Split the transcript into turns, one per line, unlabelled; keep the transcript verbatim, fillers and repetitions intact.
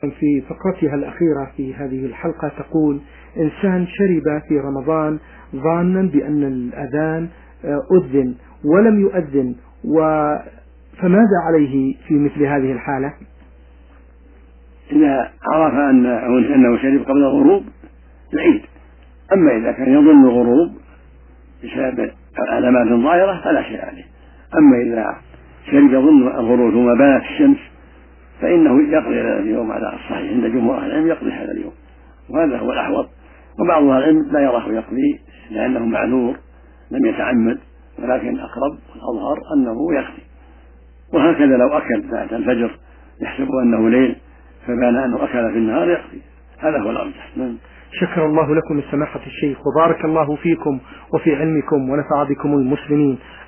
في فقرتها الأخيرة في هذه الحلقة تقول: إنسان شرب في رمضان ظانا بأن الأذان أذن ولم يؤذن، فماذا عليه في مثل هذه الحالة؟
إذا عرف أنه شرب قبل الغروب العيد، أما إذا كان يظن الغروب بسبب علامات ظاهرة فلا شيء عليه. أما إذا شرب يظن الغروب ثم بانت الشمس فإنه يقضي هذا اليوم على الصحيح عند جمهور أهل العلم، يقضي هذا اليوم، وهذا هو الأحوط. وبعض أهل العلم لا يراه يقضي لأنه معذور لم يتعمد، ولكن أقرب والأظهر أنه يقضي. وهكذا لو أكل بعد الفجر يحسب أنه ليل فبان أنه أكل في النهار يقضي، هذا هو الأرجح.
شكر الله لكم سماحة الشيخ، وبارك الله فيكم وفي علمكم ونفع بكم المسلمين.